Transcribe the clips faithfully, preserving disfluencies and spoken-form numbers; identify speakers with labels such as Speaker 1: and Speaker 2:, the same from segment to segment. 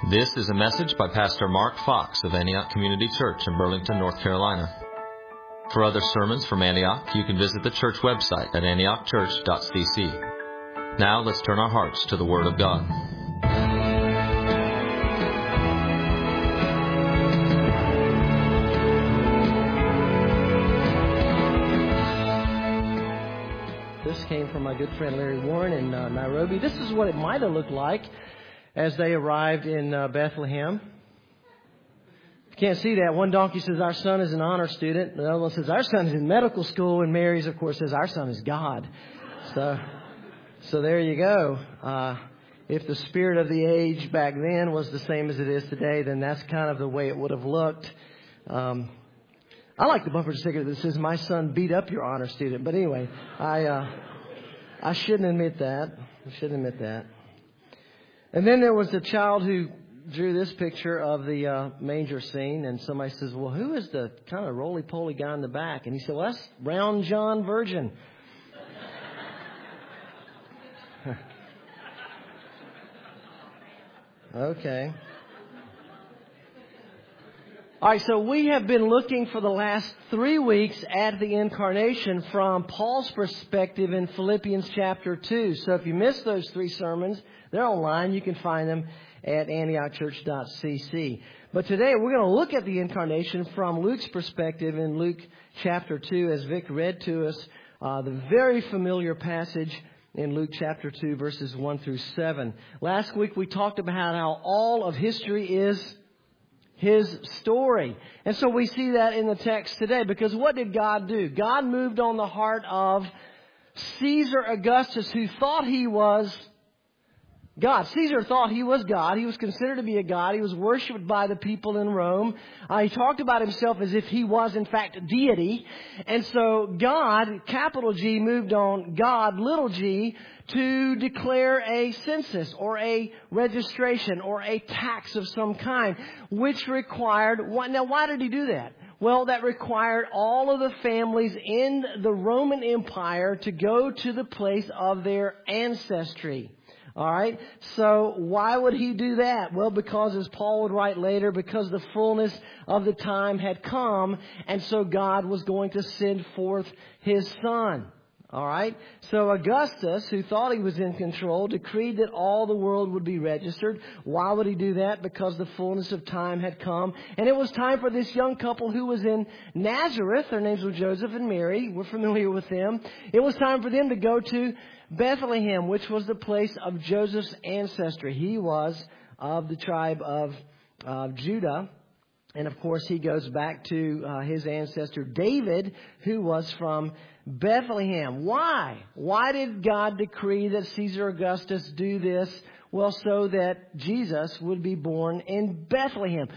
Speaker 1: This is a message by Pastor Mark Fox of Antioch Community Church in Burlington, North Carolina. For other sermons from Antioch, you can visit the church website at antioch church dot c c. Now let's turn our hearts to the Word of God.
Speaker 2: This came from my good friend Larry Warren in uh, Nairobi. This is what it might have looked like as they arrived in uh, Bethlehem. You can't see that. One donkey says, our son is an honor student. The other one says, our son is in medical school. And Mary's, of course, says, our son is God. So, so there you go. Uh, if the spirit of the age back then was the same as it is today, then that's kind of the way it would have looked. Um, I like the bumper sticker that says, my son beat up your honor student. But anyway, I uh, I shouldn't admit that. I shouldn't admit that. And then there was a child who drew this picture of the uh, manger scene. And somebody says, well, who is the kind of roly-poly guy in the back? And he said, well, that's Round John Virgin. Okay. All right, so we have been looking for the last three weeks at the incarnation from Paul's perspective in Philippians chapter two. So if you missed those three sermons, they're online. You can find them at antioch church dot c c. But today we're going to look at the incarnation from Luke's perspective in Luke chapter two, as Vic read to us uh, the very familiar passage in Luke chapter two, verses one through seven. Last week we talked about how all of history is His story. And so we see that in the text today. Because what did God do? God moved on the heart of Caesar Augustus, who thought he was God. Caesar thought he was God. He was considered to be a God. He was worshipped by the people in Rome. Uh, he talked about himself as if he was, in fact, deity. And so God, capital G, moved on God, little g, to declare a census or a registration or a tax of some kind, which required... Now, why did he do that? Well, that required all of the families in the Roman Empire to go to the place of their ancestry. All right. So why would he do that? Well, because as Paul would write later, because the fullness of the time had come, and so God was going to send forth His Son. All right. So Augustus, who thought he was in control, decreed that all the world would be registered. Why would he do that? Because the fullness of time had come. And it was time for this young couple who was in Nazareth. Their names were Joseph and Mary. We're familiar with them. It was time for them to go to Bethlehem, which was the place of Joseph's ancestry. He was of the tribe of uh, Judah. And of course, he goes back to uh, his ancestor David, who was from Bethlehem. Why? Why did God decree that Caesar Augustus do this? Well, so that Jesus would be born in Bethlehem.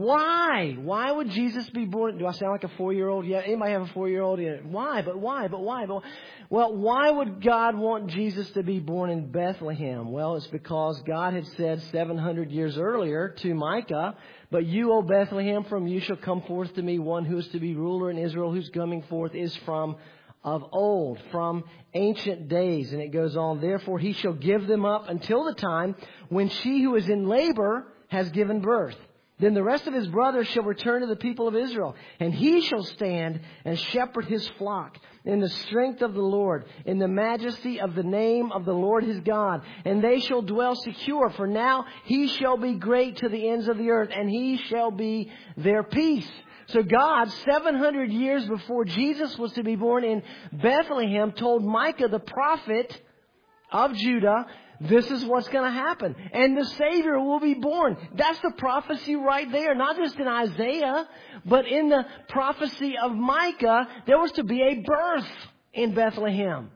Speaker 2: Why? Why would Jesus be born? Do I sound like a four-year-old? Yeah, anybody have a four-year-old? Yeah. Why? But why? But why? But well, why would God want Jesus to be born in Bethlehem? Well, it's because God had said seven hundred years earlier to Micah, but you, O Bethlehem, from you shall come forth to me one who is to be ruler in Israel, whose coming forth is from of old, from ancient days. And it goes on, therefore he shall give them up until the time when she who is in labor has given birth. Then the rest of his brothers shall return to the people of Israel, and he shall stand and shepherd his flock in the strength of the Lord, in the majesty of the name of the Lord his God. And they shall dwell secure, for now he shall be great to the ends of the earth, and he shall be their peace. So God, seven hundred years before Jesus was to be born in Bethlehem, told Micah the prophet of Judah, this is what's going to happen. And the Savior will be born. That's the prophecy right there. Not just in Isaiah, but in the prophecy of Micah, there was to be a birth in Bethlehem,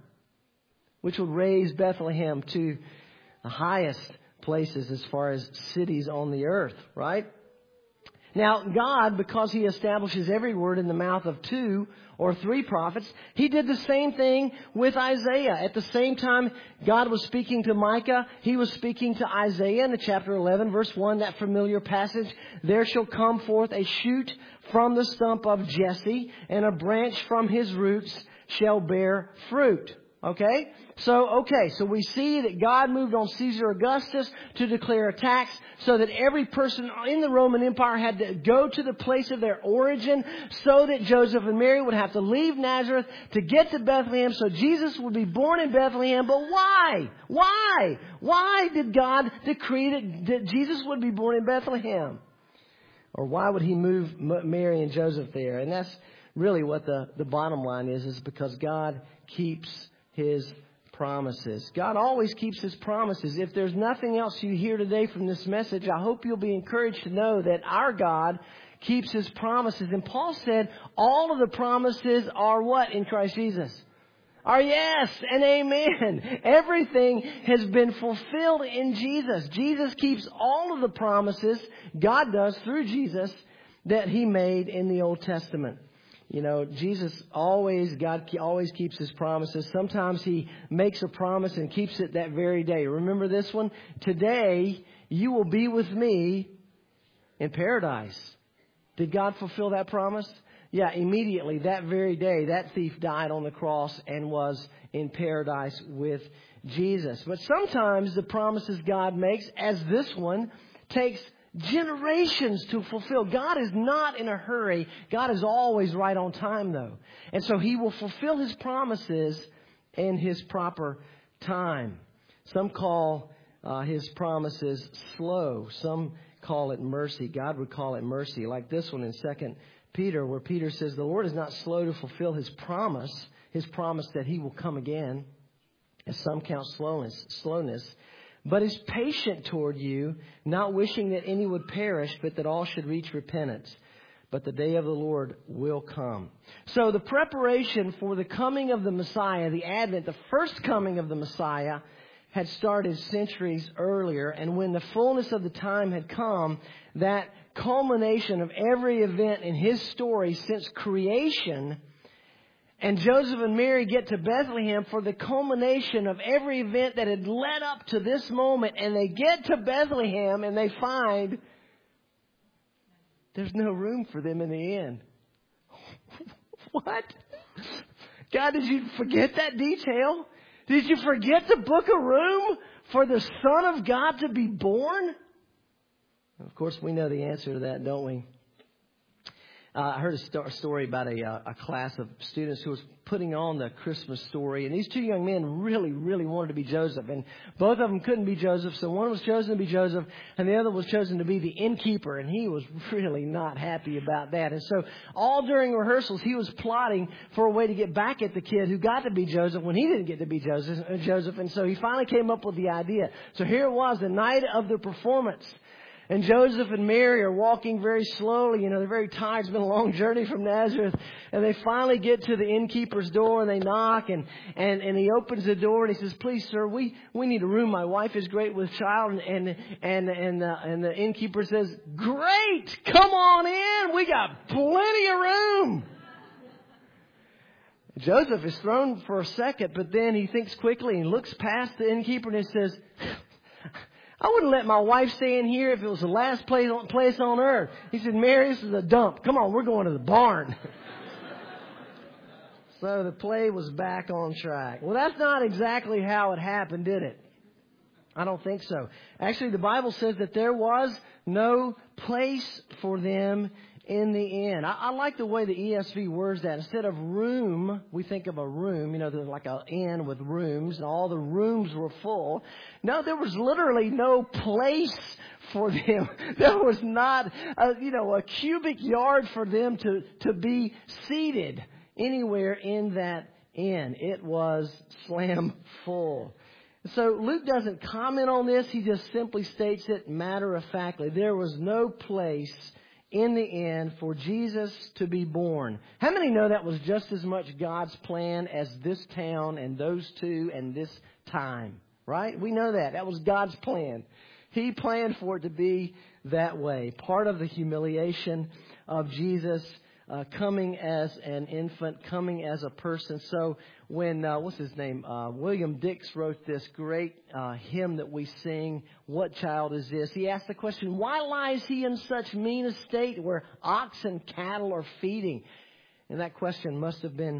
Speaker 2: which would raise Bethlehem to the highest places as far as cities on the earth, right? Now, God, because He establishes every word in the mouth of two or three prophets, He did the same thing with Isaiah. At the same time God was speaking to Micah, He was speaking to Isaiah in the chapter eleven, verse one, that familiar passage. There shall come forth a shoot from the stump of Jesse, and a branch from his roots shall bear fruit. Okay? So, okay, so we see that God moved on Caesar Augustus to declare a tax so that every person in the Roman Empire had to go to the place of their origin so that Joseph and Mary would have to leave Nazareth to get to Bethlehem so Jesus would be born in Bethlehem. But why? Why? Why did God decree that, that Jesus would be born in Bethlehem? Or why would He move Mary and Joseph there? And that's really what the, the bottom line is, is because God keeps His promises. God always keeps His promises. If there's nothing else you hear today from this message, I hope you'll be encouraged to know that our God keeps His promises. And Paul said all of the promises are what in Christ Jesus? Are yes and amen. Everything has been fulfilled in Jesus. Jesus keeps all of the promises God does through Jesus that He made in the Old Testament. You know, Jesus always, God always keeps His promises. Sometimes He makes a promise and keeps it that very day. Remember this one? Today, you will be with me in paradise. Did God fulfill that promise? Yeah, immediately, that very day, that thief died on the cross and was in paradise with Jesus. But sometimes the promises God makes, as this one, takes generations to fulfill. God is not in a hurry. God is always right on time, though. And so He will fulfill His promises in His proper time. Some call uh, His promises slow. Some call it mercy. God would call it mercy, like this one in Second Peter, where Peter says, the Lord is not slow to fulfill His promise, His promise that He will come again, as some count slowness, slowness, but is patient toward you, not wishing that any would perish, but that all should reach repentance. But the day of the Lord will come. So the preparation for the coming of the Messiah, the Advent, the first coming of the Messiah, had started centuries earlier. And when the fullness of the time had come, that culmination of every event in His story since creation, and Joseph and Mary get to Bethlehem for the culmination of every event that had led up to this moment. And they get to Bethlehem and they find there's no room for them in the inn. What? God, did you forget that detail? Did you forget to book a room for the Son of God to be born? Of course, we know the answer to that, don't we? Uh, I heard a, sto- a story about a, uh, a class of students who was putting on the Christmas story. And these two young men really, really wanted to be Joseph. And both of them couldn't be Joseph. So one was chosen to be Joseph and the other was chosen to be the innkeeper. And he was really not happy about that. And so all during rehearsals, he was plotting for a way to get back at the kid who got to be Joseph when he didn't get to be Joseph. Joseph. And so he finally came up with the idea. So here it was, the night of the performance. And Joseph and Mary are walking very slowly. You know, they're very tired. It's been a long journey from Nazareth. And they finally get to the innkeeper's door and they knock. And, and, and he opens the door and he says, please, sir, we, we need a room. My wife is great with child. And, and, and, and, the, and the innkeeper says, great, come on in. We got plenty of room. Joseph is thrown for a second, but then he thinks quickly and looks past the innkeeper and he says, I wouldn't let my wife stay in here if it was the last place on, place on earth. He said, Mary, this is a dump. Come on, we're going to the barn. So the play was back on track. Well, that's not exactly how it happened, did it? I don't think so. Actually, the Bible says that there was no place for them in the inn. I, I like the way the E S V words that. Instead of room, we think of a room. You know, there's like an inn with rooms, and all the rooms were full. No, there was literally no place for them. There was not, a, you know, a cubic yard for them to, to be seated anywhere in that inn. It was slam full. So Luke doesn't comment on this. He just simply states it matter-of-factly. There was no place in the inn for Jesus to be born. How many know that was just as much God's plan as this town and those two and this time? Right? We know that. That was God's plan. He planned for it to be that way. Part of the humiliation of Jesus uh, coming as an infant, coming as a person. So when, uh, what's his name? Uh, William Dix wrote this great uh, hymn that we sing, What Child Is This? He asked the question, why lies he in such mean estate where ox and cattle are feeding? And that question must have been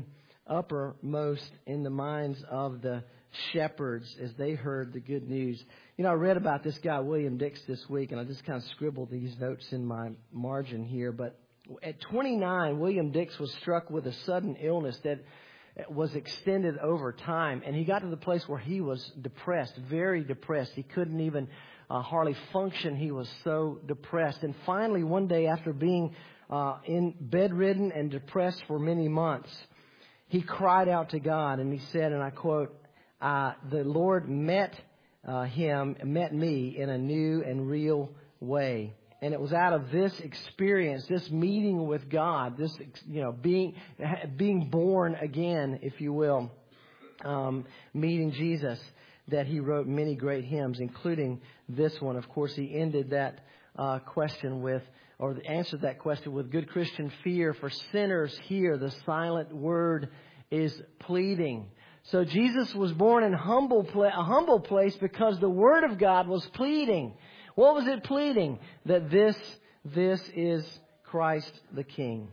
Speaker 2: uppermost in the minds of the shepherds as they heard the good news. You know, I read about this guy, William Dix, this week, and I just kind of scribbled these notes in my margin here. But at twenty-nine, William Dix was struck with a sudden illness that was extended over time. And he got to the place where he was depressed, very depressed. He couldn't even uh, hardly function. He was so depressed. And finally, one day after being uh, in bedridden and depressed for many months, he cried out to God and he said, and I quote, uh, the Lord met uh, him, met me in a new and real way. And it was out of this experience, this meeting with God, this, you know, being being born again, if you will, um, meeting Jesus, that he wrote many great hymns, including this one. Of course, he ended that uh, question with, or answered that question with, good Christian fear for sinners here. The silent word is pleading. So Jesus was born in humble pla- a humble place because the Word of God was pleading. What was it pleading? That this, this is Christ the King.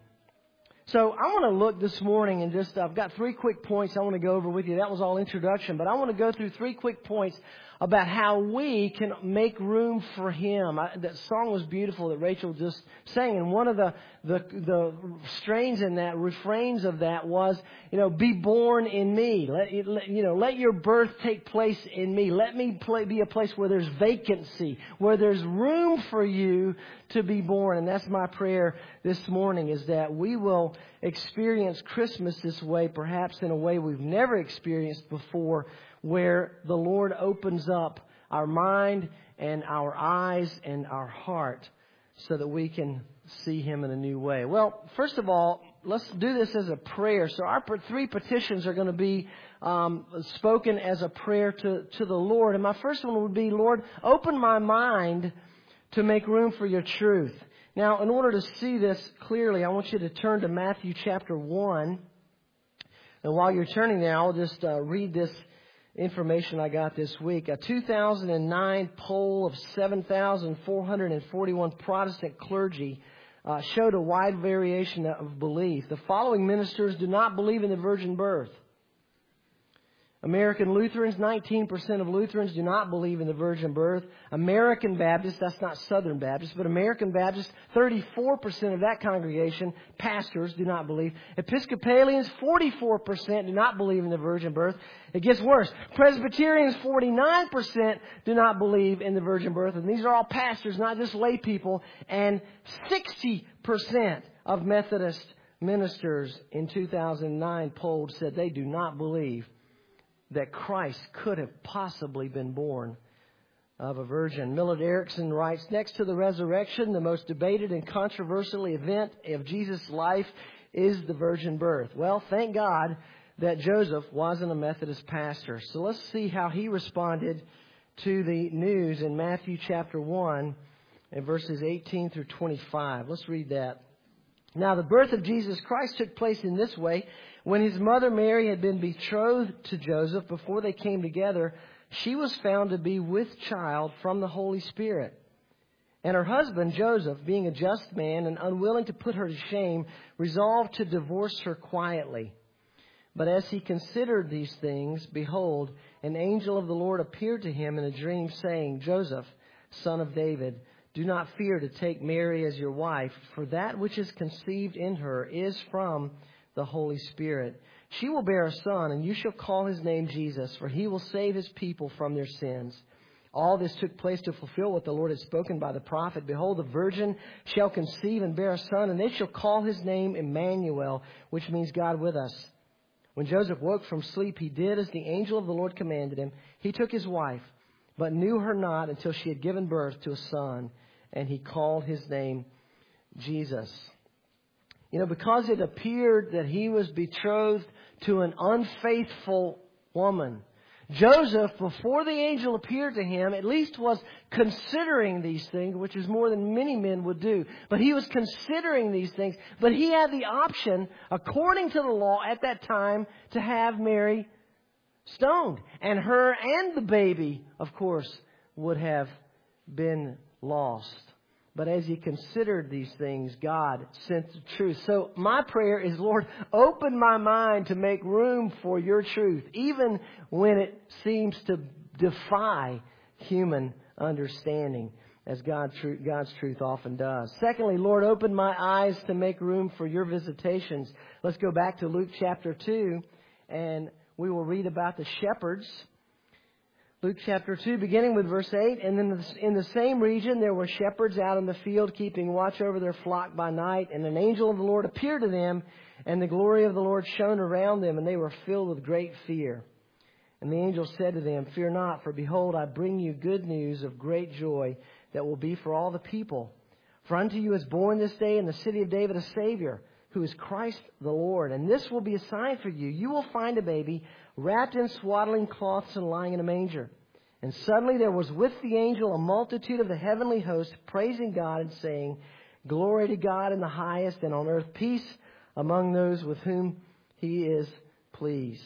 Speaker 2: So I want to look this morning and just, I've got three quick points I want to go over with you. That was all introduction, but I want to go through three quick points about how we can make room for Him. I, that song was beautiful that Rachel just sang, and one of the, the the strains in that, refrains of that was, you know, be born in me. Let, you know, let your birth take place in me. Let me play, be a place where there's vacancy, where there's room for you to be born. And that's my prayer this morning, is that we will experience Christmas this way, perhaps in a way we've never experienced before, where the Lord opens up our mind and our eyes and our heart so that we can see Him in a new way. Well, first of all, let's do this as a prayer. So our three petitions are going to be um, spoken as a prayer to, to the Lord. And my first one would be, Lord, open my mind to make room for your truth. Now, in order to see this clearly, I want you to turn to Matthew chapter one. And while you're turning there, I'll just uh, read this information I got this week. A two thousand nine poll of seven thousand four hundred forty-one Protestant clergy uh, showed a wide variation of belief. The following ministers do not believe in the virgin birth. American Lutherans, nineteen percent of Lutherans do not believe in the virgin birth. American Baptists, that's not Southern Baptists, but American Baptists, thirty-four percent of that congregation, pastors, do not believe. Episcopalians, forty-four percent do not believe in the virgin birth. It gets worse. Presbyterians, forty-nine percent do not believe in the virgin birth. And these are all pastors, not just lay people. And sixty percent of Methodist ministers in two thousand nine polled said they do not believe that Christ could have possibly been born of a virgin. Millard Erickson writes, next to the resurrection, the most debated and controversial event of Jesus' life is the virgin birth. Well, thank God that Joseph wasn't a Methodist pastor. So let's see how he responded to the news in Matthew chapter one and verses eighteen through twenty-five. Let's read that. Now, the birth of Jesus Christ took place in this way. When his mother Mary had been betrothed to Joseph, before they came together, she was found to be with child from the Holy Spirit. And her husband, Joseph, being a just man and unwilling to put her to shame, resolved to divorce her quietly. But as he considered these things, behold, an angel of the Lord appeared to him in a dream, saying, Joseph, son of David, do not fear to take Mary as your wife, for that which is conceived in her is from the Holy Spirit. She will bear a son, and you shall call his name Jesus, for he will save his people from their sins. All this took place to fulfill what the Lord had spoken by the prophet. Behold, the virgin shall conceive and bear a son, and they shall call his name Emmanuel, which means God with us. When Joseph woke from sleep, he did as the angel of the Lord commanded him. He took his wife, but knew her not until she had given birth to a son, and he called his name Jesus. You know, because it appeared that he was betrothed to an unfaithful woman, Joseph, before the angel appeared to him, at least was considering these things, which is more than many men would do. But he was considering these things. But he had the option, according to the law at that time, to have Mary stoned. And her and the baby, of course, would have been lost. But as he considered these things, God sent the truth. So my prayer is, Lord, open my mind to make room for your truth, even when it seems to defy human understanding, as God, God's truth often does. Secondly, Lord, open my eyes to make room for your visitations. Let's go back to Luke chapter two, and we will read about the shepherds. Luke chapter two, beginning with verse eight. And then in the same region there were shepherds out in the field, keeping watch over their flock by night. And an angel of the Lord appeared to them, and the glory of the Lord shone around them, and they were filled with great fear. And the angel said to them, Fear not, for behold, I bring you good news of great joy that will be for all the people. For unto you is born this day in the city of David a Savior, who is Christ the Lord. And this will be a sign for you. You will find a baby wrapped in swaddling cloths and lying in a manger. And suddenly there was with the angel a multitude of the heavenly host, praising God and saying, Glory to God in the highest, and on earth peace among those with whom he is pleased.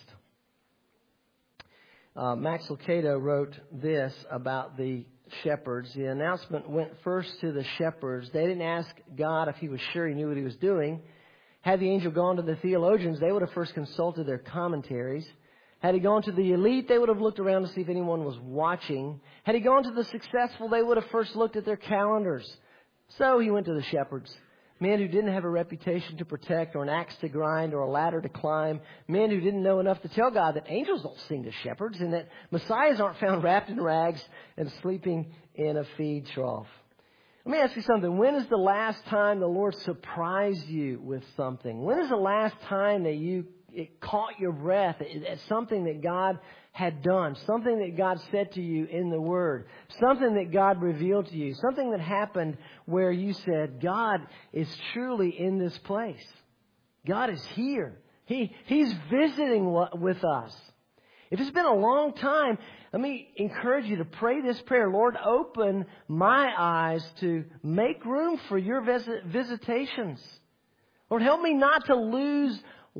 Speaker 2: Uh, Max Lucado wrote this about the shepherds. The announcement went first to the shepherds. They didn't ask God if he was sure he knew what he was doing. Had the angel gone to the theologians, they would have first consulted their commentaries. Had he gone to the elite, they would have looked around to see if anyone was watching. Had he gone to the successful, they would have first looked at their calendars. So he went to the shepherds. Men who didn't have a reputation to protect, or an axe to grind, or a ladder to climb. Men who didn't know enough to tell God that angels don't sing to shepherds, and that messiahs aren't found wrapped in rags and sleeping in a feed trough. Let me ask you something. When is the last time the Lord surprised you with something? When is the last time that you it caught your breath at something that God had done, something that God said to you in the Word, something that God revealed to you, something that happened where you said, God is truly in this place. God is here. He, He's visiting with us. If it's been a long time, let me encourage you to pray this prayer. Lord, open my eyes to make room for your visit, visitations. Lord, help me not to lose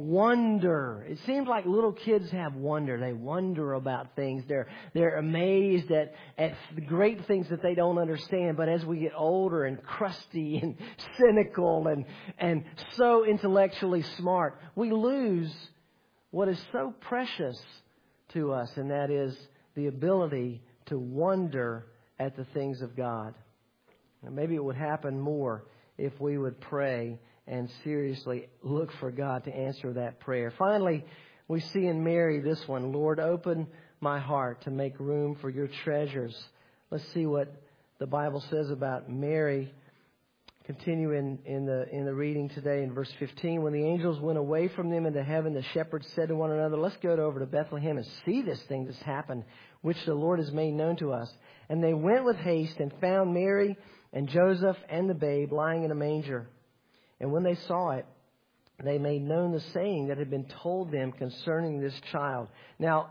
Speaker 2: wonder. It seems like little kids have wonder. They wonder about things. They're they're amazed at, at the great things that they don't understand. But as we get older and crusty and cynical and, and so intellectually smart, we lose what is so precious to us, and that is the ability to wonder at the things of God. And maybe it would happen more if we would pray and seriously look for God to answer that prayer. Finally, we see in Mary this one, Lord, open my heart to make room for your treasures. Let's see what the Bible says about Mary. Continue in, in the in the reading today in verse fifteen. When the angels went away from them into heaven, the shepherds said to one another, let's go over to Bethlehem and see this thing that's happened, which the Lord has made known to us. And they went with haste and found Mary and Joseph and the babe lying in a manger. And when they saw it, they made known the saying that had been told them concerning this child. Now,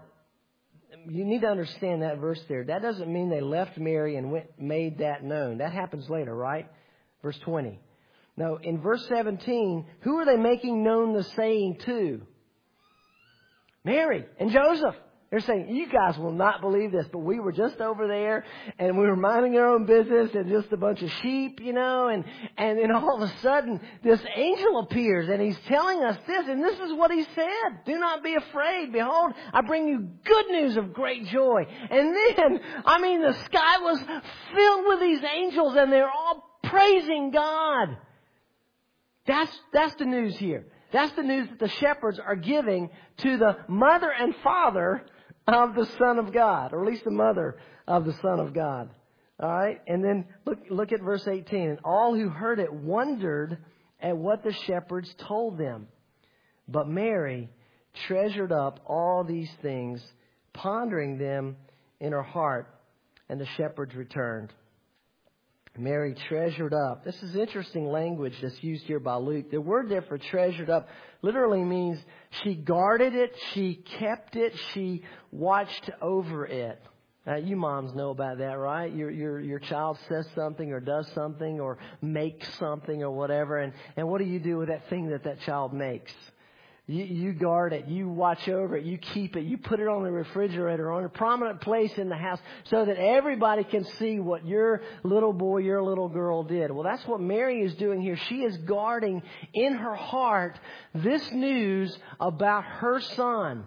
Speaker 2: you need to understand that verse there. That doesn't mean they left Mary and went made that known. That happens later, right? Verse twenty. No, in verse seventeen, who are they making known the saying to? Mary and Joseph. They're saying, you guys will not believe this, but we were just over there and we were minding our own business and just a bunch of sheep, you know, and, and then all of a sudden this angel appears and he's telling us this, and this is what he said. Do not be afraid. Behold, I bring you good news of great joy. And then, I mean, the sky was filled with these angels and they're all praising God. That's, that's the news here. That's the news that the shepherds are giving to the mother and father of the Son of God, or at least the mother of the Son of God. All right? And then look, look at verse eighteen. And all who heard it wondered at what the shepherds told them. But Mary treasured up all these things, pondering them in her heart. And the shepherds returned. Mary treasured up. This is interesting language that's used here by Luke. The word there for treasured up literally means she guarded it, she kept it, she watched over it. Now, you moms know about that, right? Your your your child says something or does something or makes something or whatever, and, and what do you do with that thing that that child makes? You, you guard it. You watch over it. You keep it. You put it on the refrigerator, on a prominent place in the house so that everybody can see what your little boy, your little girl did. Well, that's what Mary is doing here. She is guarding in her heart this news about her son,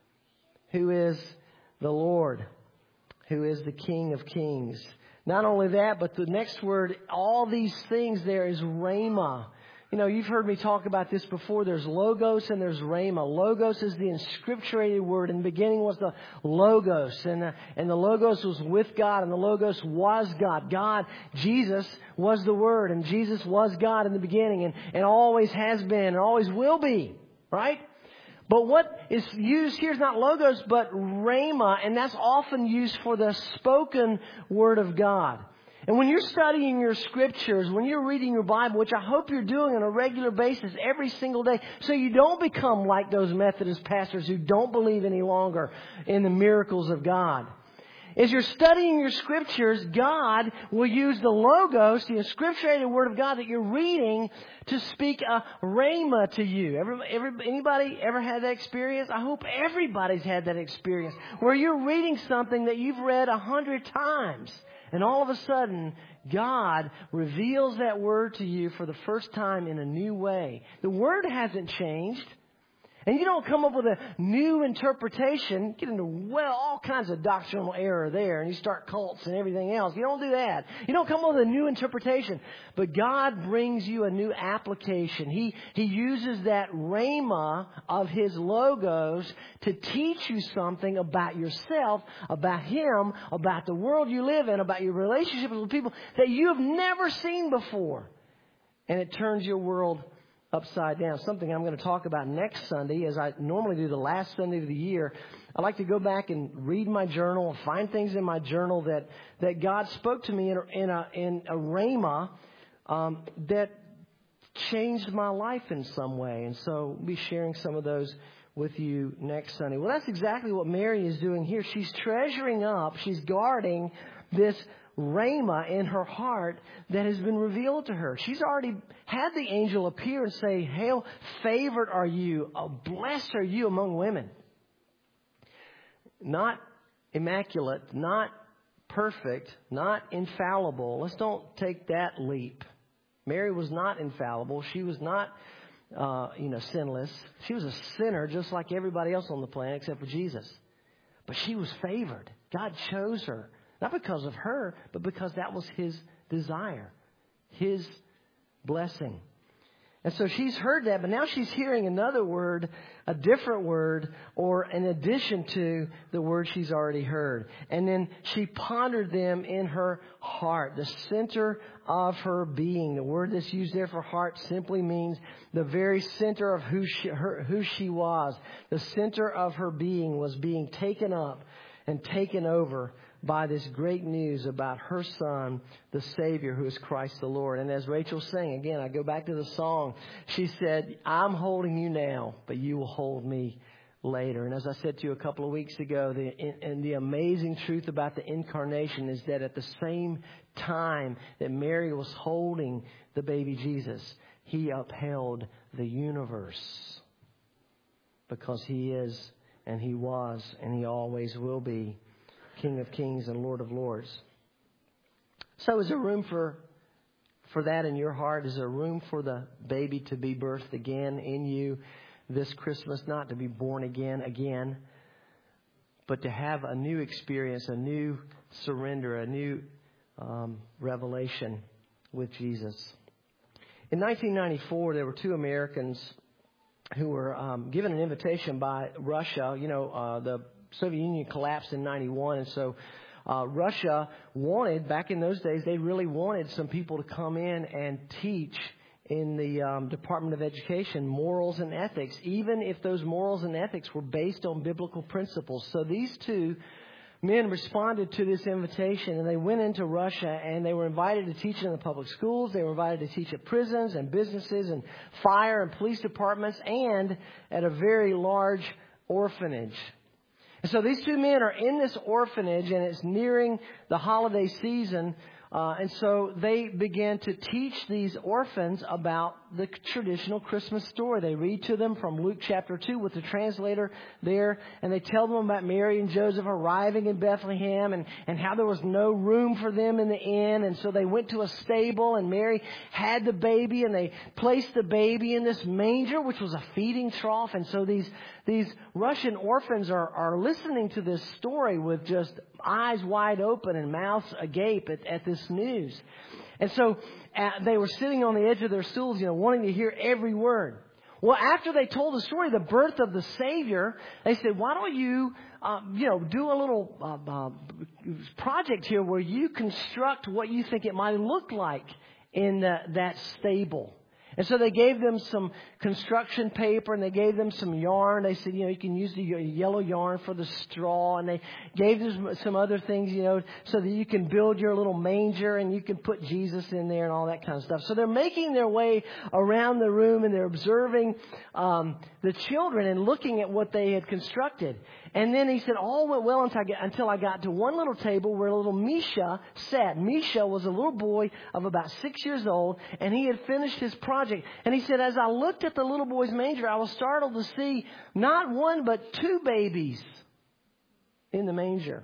Speaker 2: who is the Lord, who is the King of Kings. Not only that, but the next word, all these things there is rhema. You know, you've heard me talk about this before. There's logos and there's rhema. Logos is the inscripturated word. In the beginning was the logos. And the, and the logos was with God. And the logos was God. God, Jesus was the word. And Jesus was God in the beginning. And, and always has been and always will be. Right? But what is used here is not logos, but rhema. And that's often used for the spoken word of God. And when you're studying your scriptures, when you're reading your Bible, which I hope you're doing on a regular basis every single day, so you don't become like those Methodist pastors who don't believe any longer in the miracles of God. As you're studying your scriptures, God will use the logos, the inscripturated word of God that you're reading, to speak a rhema to you. Every, every, anybody ever had that experience? I hope everybody's had that experience where you're reading something that you've read a hundred times. And all of a sudden, God reveals that word to you for the first time in a new way. The word hasn't changed. And you don't come up with a new interpretation, get into, well, all kinds of doctrinal error there, and you start cults and everything else. You don't do that. You don't come up with a new interpretation. But God brings you a new application. He, he uses that rhema of His logos to teach you something about yourself, about Him, about the world you live in, about your relationships with people that you have never seen before. And it turns your world upside down. Something I'm going to talk about next Sunday, as I normally do the last Sunday of the year. I like to go back and read my journal, find things in my journal that, that God spoke to me in a, in a, in a rhema um, that changed my life in some way. And so I'll be sharing some of those with you next Sunday. Well, that's exactly what Mary is doing here. She's treasuring up, she's guarding this rhema in her heart that has been revealed to her. She's already had the angel appear and say, "Hail, favored are you, oh, blessed are you among women." Not immaculate, not perfect, not infallible. Let's don't take that leap. Mary was not infallible. She was not, uh, you know, sinless. She was a sinner just like everybody else on the planet except for Jesus. But she was favored. God chose her. Not because of her, but because that was His desire, His blessing. And so she's heard that, but now she's hearing another word, a different word, or in addition to the word she's already heard. And then she pondered them in her heart, the center of her being. The word that's used there for heart simply means the very center of who she, her, who she was. The center of her being was being taken up and taken over by this great news about her Son, the Savior, who is Christ the Lord. And as Rachel sang, again, I go back to the song. She said, "I'm holding you now, but you will hold me later." And as I said to you a couple of weeks ago, the, and the amazing truth about the incarnation is that at the same time that Mary was holding the baby Jesus, He upheld the universe because He is and He was and He always will be King of Kings and Lord of Lords. So is there room for for that in your heart? Is there room for the baby to be birthed again in you this Christmas? Not to be born again, again, but to have a new experience, a new surrender, a new um, revelation with Jesus. In nineteen ninety-four, there were two Americans who were um, given an invitation by Russia. You know, uh, the Soviet Union collapsed in ninety-one, and so uh, Russia wanted, back in those days, they really wanted some people to come in and teach in the um, Department of Education morals and ethics, even if those morals and ethics were based on biblical principles. So these two men responded to this invitation, and they went into Russia, and they were invited to teach in the public schools. They were invited to teach at prisons and businesses and fire and police departments and at a very large orphanage. And so these two men are in this orphanage, and it's nearing the holiday season. Uh, and so they began to teach these orphans about the traditional Christmas story. They read to them from Luke chapter two with the translator there, and they tell them about Mary and Joseph arriving in Bethlehem and, and how there was no room for them in the inn. And so they went to a stable, and Mary had the baby, and they placed the baby in this manger, which was a feeding trough. And so these these Russian orphans are, are listening to this story with just eyes wide open and mouths agape at, at this news. And so uh, they were sitting on the edge of their stools, you know, wanting to hear every word. Well, after they told the story, the birth of the Savior, they said, why don't you, uh, you know, do a little uh, uh, project here where you construct what you think it might look like in the, that stable. And so they gave them some construction paper, and they gave them some yarn. They said, you know, you can use the yellow yarn for the straw. And they gave them some other things, you know, so that you can build your little manger and you can put Jesus in there and all that kind of stuff. So they're making their way around the room, and they're observing um, the children and looking at what they had constructed. And then he said, all went well until I, got, until I got to one little table where little Misha sat. Misha was a little boy of about six years old, and he had finished his project. And he said, as I looked at the little boy's manger, I was startled to see not one but two babies in the manger.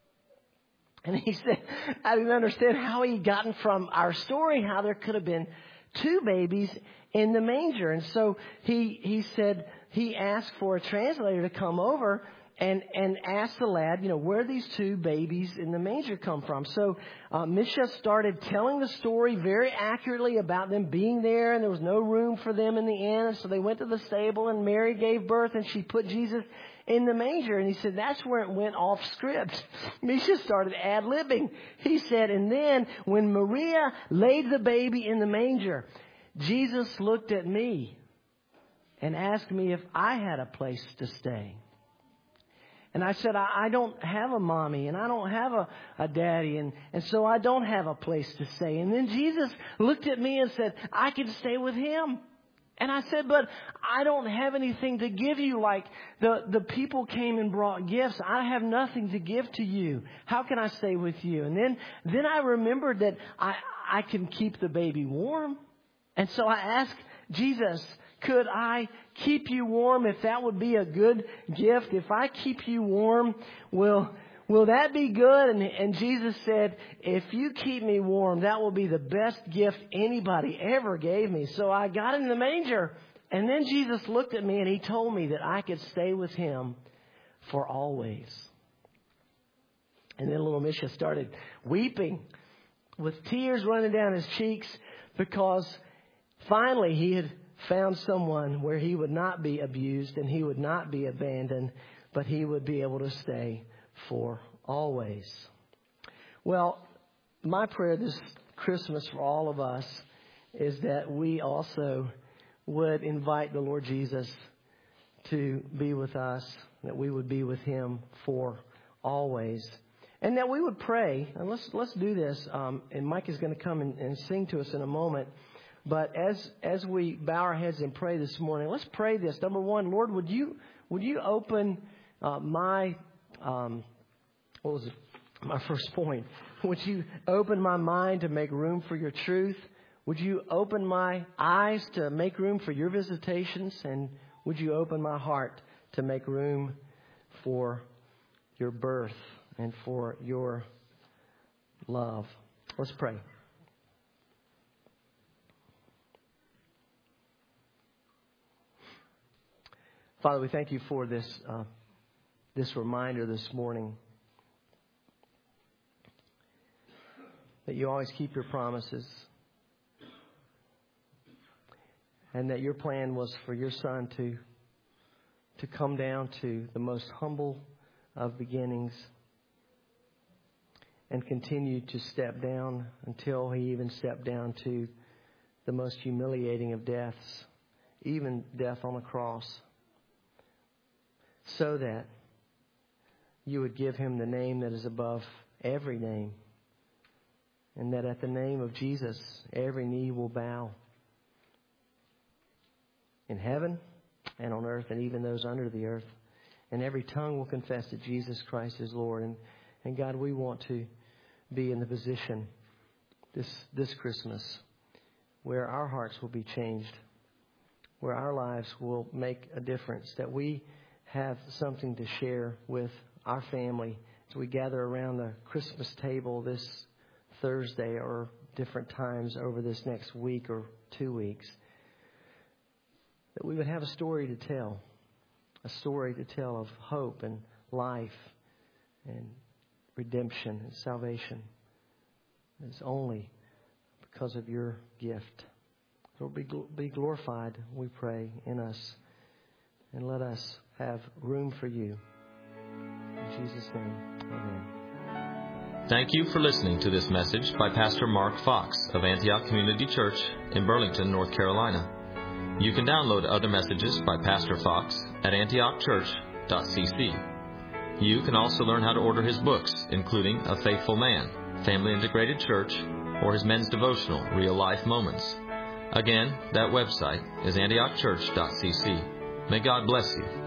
Speaker 2: And he said, I didn't understand how he'd gotten from our story how there could have been two babies in the manger. And so he he said he asked for a translator to come over and and ask the lad, you know, where these two babies in the manger come from. So uh, Misha started telling the story very accurately about them being there, and there was no room for them in the inn. And so they went to the stable, and Mary gave birth, and she put Jesus in the manger. And he said that's where it went off script. Misha started ad-libbing. He said, and then when Maria laid the baby in the manger, Jesus looked at me and asked me if I had a place to stay. And I said, I, I don't have a mommy, and I don't have a, a daddy, and, and so I don't have a place to stay. And then Jesus looked at me and said, I can stay with him. And I said, but I don't have anything to give you. Like the, the people came and brought gifts. I have nothing to give to you. How can I stay with you? And then, then I remembered that I, I can keep the baby warm. And so I asked Jesus, could I keep you warm? If that would be a good gift, if I keep you warm, will will that be good? And, and Jesus said, if you keep me warm, that will be the best gift anybody ever gave me. So I got in the manger, and then Jesus looked at me and he told me that I could stay with him for always. And then little Misha started weeping with tears running down his cheeks, because finally he had found someone where he would not be abused and he would not be abandoned, but he would be able to stay for always. Well, my prayer this Christmas for all of us is that we also would invite the Lord Jesus to be with us, that we would be with him for always. And that we would pray, and let's let's do this, um, and Mike is going to come and, and sing to us in a moment. But as as we bow our heads and pray this morning, let's pray this. Number one, Lord, would you would you open uh, my um, what was it? My first point? Would you open my mind to make room for your truth? Would you open my eyes to make room for your visitations? And would you open my heart to make room for your birth and for your love? Let's pray. Father, we thank you for this uh, this reminder this morning that you always keep your promises, and that your plan was for your Son to to come down to the most humble of beginnings and continue to step down until he even stepped down to the most humiliating of deaths, even death on the cross, so that you would give him the name that is above every name, and that at the name of Jesus, every knee will bow in heaven and on earth, and even those under the earth, and every tongue will confess that Jesus Christ is Lord. And, and God, we want to be in the position this this Christmas where our hearts will be changed, where our lives will make a difference, that we have something to share with our family as we gather around the Christmas table this Thursday or different times over this next week or two weeks. That we would have a story to tell, a story to tell of hope and life and redemption and salvation. It's only because of your gift. So be, be glorified, we pray, in us. And let us have room for you. In Jesus' name, amen.
Speaker 1: Thank you for listening to this message by Pastor Mark Fox of Antioch Community Church in Burlington, North Carolina. You can download other messages by Pastor Fox at antioch church dot c c. You can also learn how to order his books, including A Faithful Man, Family Integrated Church, or his men's devotional, Real Life Moments. Again, that website is antioch church dot c c. May God bless you.